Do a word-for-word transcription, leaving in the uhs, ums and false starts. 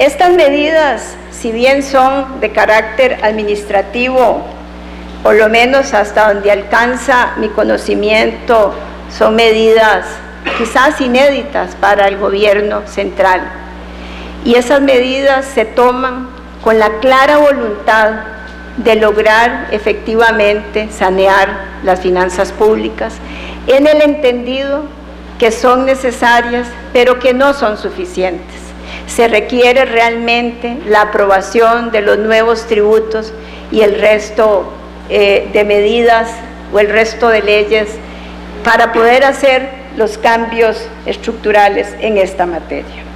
Estas medidas, si bien son de carácter administrativo, por lo menos hasta donde alcanza mi conocimiento, son medidas quizás inéditas para el gobierno central. Y esas medidas se toman con la clara voluntad de lograr efectivamente sanear las finanzas públicas, en el entendido que son necesarias, pero que no son suficientes. Se requiere realmente la aprobación de los nuevos tributos y el resto eh, de medidas o el resto de leyes para poder hacer los cambios estructurales en esta materia.